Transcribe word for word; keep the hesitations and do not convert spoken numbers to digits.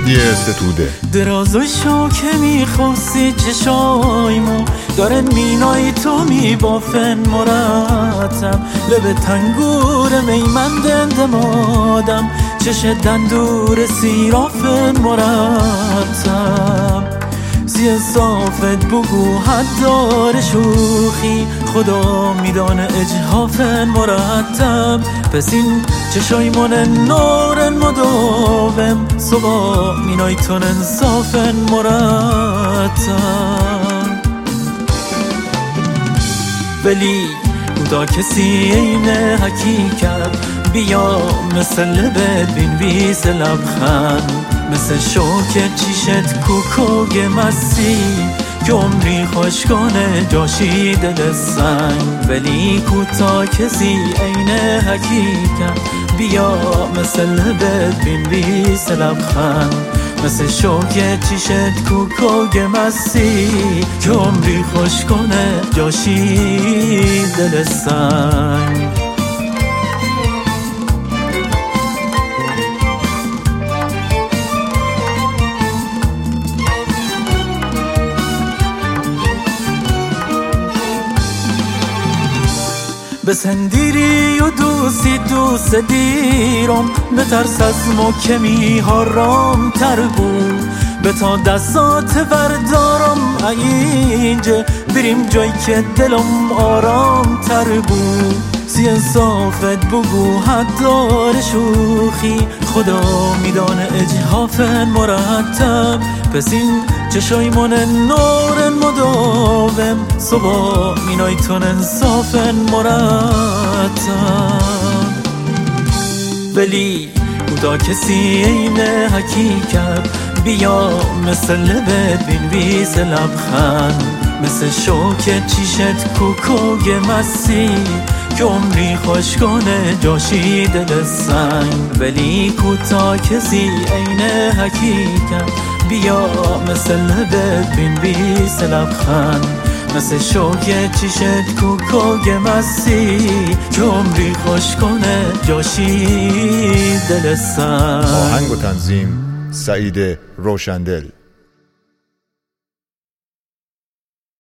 رادیو ستوده درازای شوکه میخواستی چشایمو داره مینای تو میبافن مرتب لب تنگور میمندند مادم چش دندور سیرافن مرتب زی صافت بگو حد داره شوخی خدا میدانه اجهافن مرتب پس این چشایمون نورن مداوم صبح مینای تون انصافن مرتب ولی بودا کسی این حقیقت بیا مثل ببین بیس لبخند مثل شوک چیشت کوکوگ مسی که عمری خوشگانه جاشی دل سنگ ولی کوتا کسی عین حقیقت بیا مثل ببین بیس لبخند مثل شوک چیشت کوکوگ مسی که عمری خوشگانه جاشی دل سنگ بسندیری و دوستی دوست دیرم به ترس از مکمی ها رام تر بود به تا دستات بردارم اینجا بریم جایی که دلم آرام تر بود سی انصافت بگو حد داره شوخی خدا میدانه اجهافن مرتب پس این چشایمون نورن مداوم صبح مینای تون انصافن مرتب ولی بودا کسی این حقیقت بیا مثل ببین بیس لبخند مثل شوک چیشت کوکوگ مسی که عمری خوشگانه جاشی دل سنگ ولی کوتا کسی عین حقیقت بیا مثل ببین بیس لبخند مثل شوک چیشت کوکوگ مسی که عمری خوشگانه جاشی دل سنگ آهنگ و تنظیم سعید روشندل.